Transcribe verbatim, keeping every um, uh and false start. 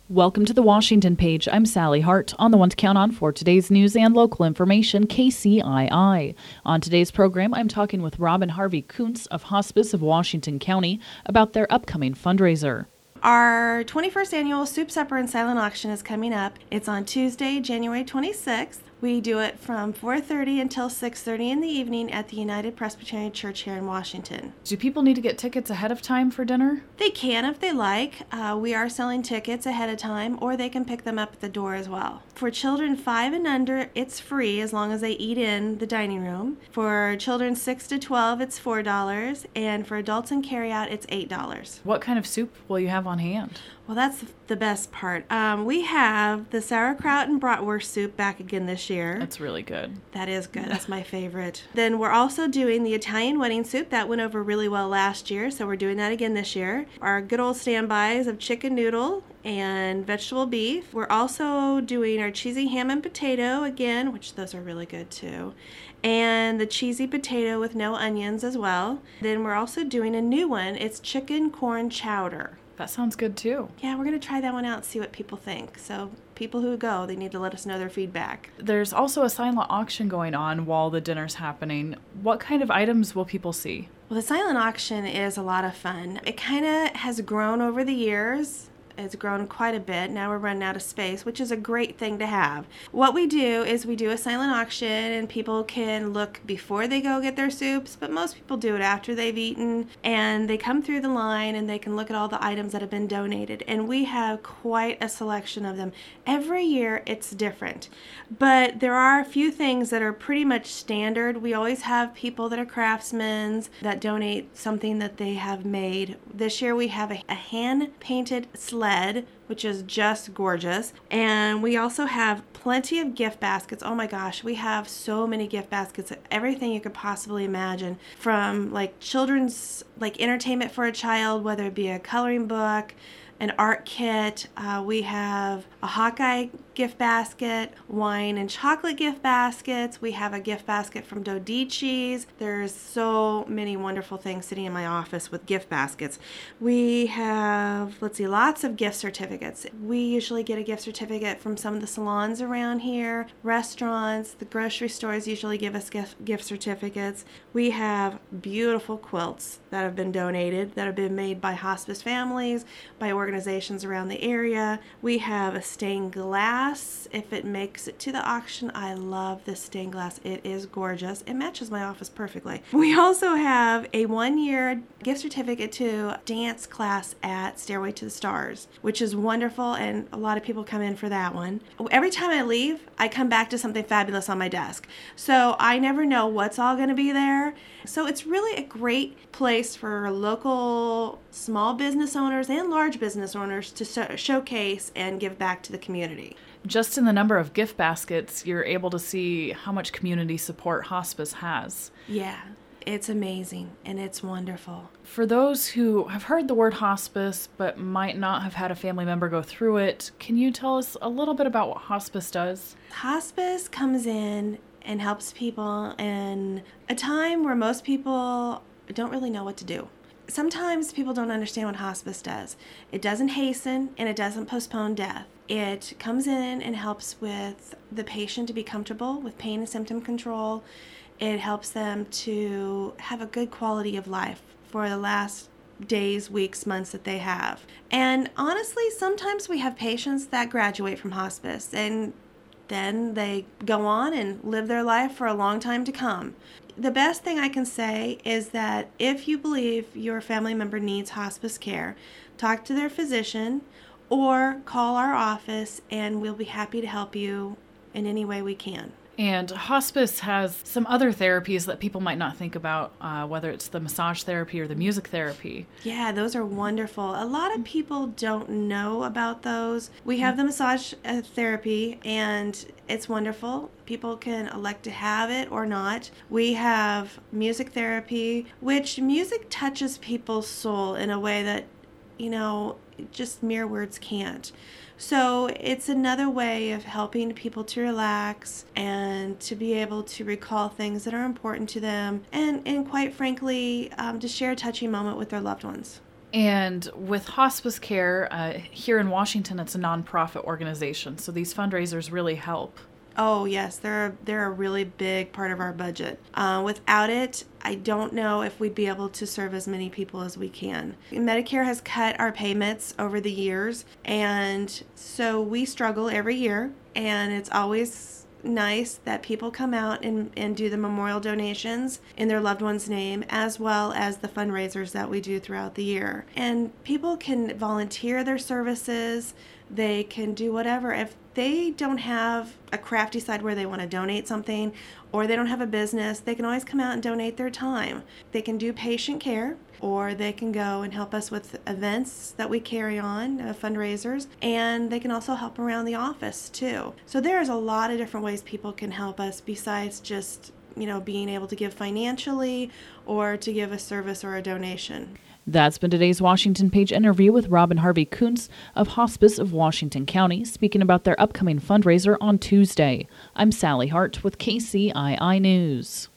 Welcome to the Washington Page. I'm Sally Hart, on the one to count on for today's news and local information, K C I I. On today's program, I'm talking with Robin Harvey Kuntz of Hospice of Washington County about their upcoming fundraiser. Our twenty-first annual Soup Supper and Silent Auction is coming up. It's on Tuesday, January twenty-sixth. We do it from four thirty until six thirty in the evening at the United Presbyterian Church here in Washington. Do people need to get tickets ahead of time for dinner? They can if they like. Uh, we are selling tickets ahead of time, or they can pick them up at the door as well. For children five and under, it's free as long as they eat in the dining room. For children six to twelve, it's four dollars, and for adults and carryout, it's eight dollars. What kind of soup will you have on hand? Well, that's the best part. Um, we have the sauerkraut and bratwurst soup back again this year. That's really good. That is good. That's my favorite. Then we're also doing the Italian wedding soup. That went over really well last year, so we're doing that again this year. Our good old standbys of chicken noodle and vegetable beef. We're also doing our cheesy ham and potato again, which those are really good too. And the cheesy potato with no onions as well. Then we're also doing a new one. It's chicken corn chowder. That sounds good too. Yeah, we're going to try that one out and see what people think. So people who go, they need to let us know their feedback. There's also a silent auction going on while the dinner's happening. What kind of items will people see? Well, the silent auction is a lot of fun. It kind of has grown over the years. It's grown quite a bit. Now we're running out of space, which is a great thing to have. What we do is we do a silent auction, and people can look before they go get their soups, but most people do it after they've eaten, and they come through the line and they can look at all the items that have been donated, and we have quite a selection of them. Every year it's different, but there are a few things that are pretty much standard. We always have people that are craftsmen that donate something that they have made. This year we have a, a hand-painted sled, which is just gorgeous. And we also have plenty of gift baskets. Oh my gosh, we have so many gift baskets, everything you could possibly imagine, from like children's like entertainment for a child, whether it be a coloring book, an art kit. Uh, we have a Hawkeye gift basket, wine and chocolate gift baskets. We have a gift basket from Dodici's. There's so many wonderful things sitting in my office with gift baskets. We have, let's see, lots of gift certificates. We usually get a gift certificate from some of the salons around here, restaurants, the grocery stores usually give us gift, gift certificates. We have beautiful quilts that have been donated, that have been made by hospice families, by organizations around the area. We have a stained glass. If it makes it to the auction, I love this stained glass. It is gorgeous. It matches my office perfectly. We also have a one-year gift certificate to dance class at Stairway to the Stars, which is wonderful, and a lot of people come in for that one. Every time I leave, I come back to something fabulous on my desk. So I never know what's all going to be there. So it's really a great place for local small business owners and large business owners to so- showcase and give back to the community. Just in the number of gift baskets, you're able to see how much community support hospice has. Yeah, it's amazing and it's wonderful. For those who have heard the word hospice but might not have had a family member go through it, can you tell us a little bit about what hospice does? Hospice comes in and helps people in a time where most people don't really know what to do. Sometimes people don't understand what hospice does. It doesn't hasten and it doesn't postpone death. It comes in and helps with the patient to be comfortable with pain and symptom control. It helps them to have a good quality of life for the last days, weeks, months that they have. And honestly, sometimes we have patients that graduate from hospice and then they go on and live their life for a long time to come. The best thing I can say is that if you believe your family member needs hospice care, talk to their physician or call our office and we'll be happy to help you in any way we can. And hospice has some other therapies that people might not think about, uh, whether it's the massage therapy or the music therapy. Yeah, those are wonderful. A lot of people don't know about those. We have the massage uh, therapy, and it's wonderful. People can elect to have it or not. We have music therapy, which music touches people's soul in a way that, you know, just mere words can't. So it's another way of helping people to relax and to be able to recall things that are important to them and, and quite frankly, um, to share a touching moment with their loved ones. And with hospice care, uh, here in Washington, it's a nonprofit organization, so these fundraisers really help. Oh, yes, they're, they're a really big part of our budget. Uh, without it, I don't know if we'd be able to serve as many people as we can. Medicare has cut our payments over the years, and so we struggle every year, and it's always nice that people come out and, and do the memorial donations in their loved one's name, as well as the fundraisers that we do throughout the year. And people can volunteer their services. They can do whatever. If they don't have a crafty side where they want to donate something, or they don't have a business, they can always come out and donate their time. They can do patient care, or they can go and help us with events that we carry on, uh, fundraisers, and they can also help around the office too. So there's a lot of different ways people can help us besides just, you know, being able to give financially or to give a service or a donation. That's been today's Washington Page interview with Robin Harvey Kuntz of Hospice of Washington County, speaking about their upcoming fundraiser on Tuesday. I'm Sally Hart with K C I I News.